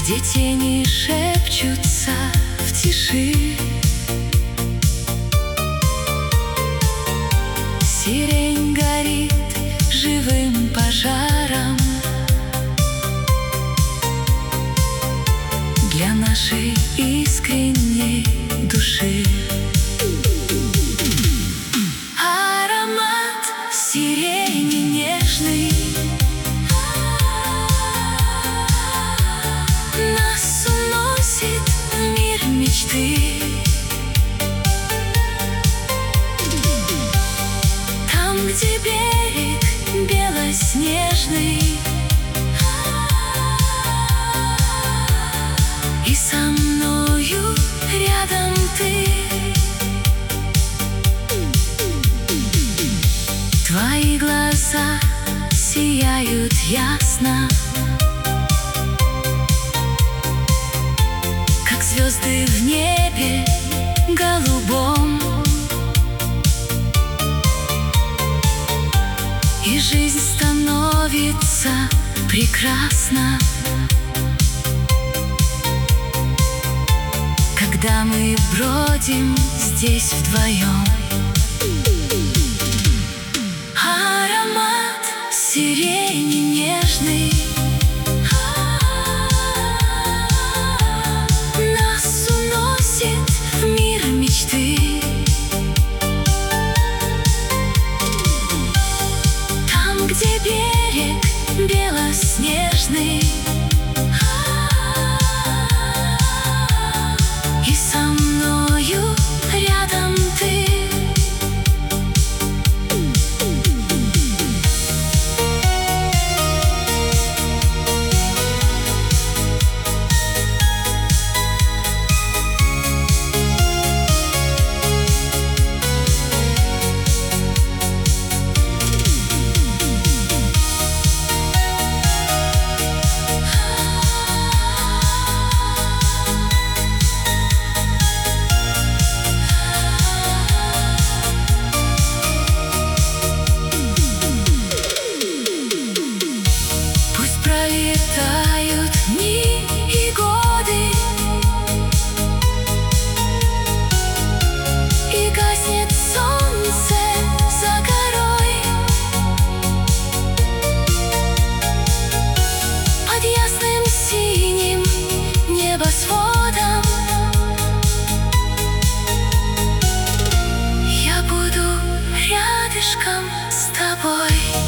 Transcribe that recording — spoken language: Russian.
где тени шепчутся в тиши. Сирень горит живым пожаром для нашей искренней души. Аромат сирени нежный нас уносит в мир мечты. Там, где берег белоснежный, и со мною рядом ты. Твои глаза сияют ясно, как звезды в небе голубом. И жизнь становится прекрасна, когда мы бродим здесь вдвоем. Аромат сирени нежный нас уносит в мир мечты. Там, где берег белоснежный, и со мною рядом ты. Пролетают дни и годы, и гаснет солнце за горой. Под ясным синим небосводом я буду рядышком с тобой.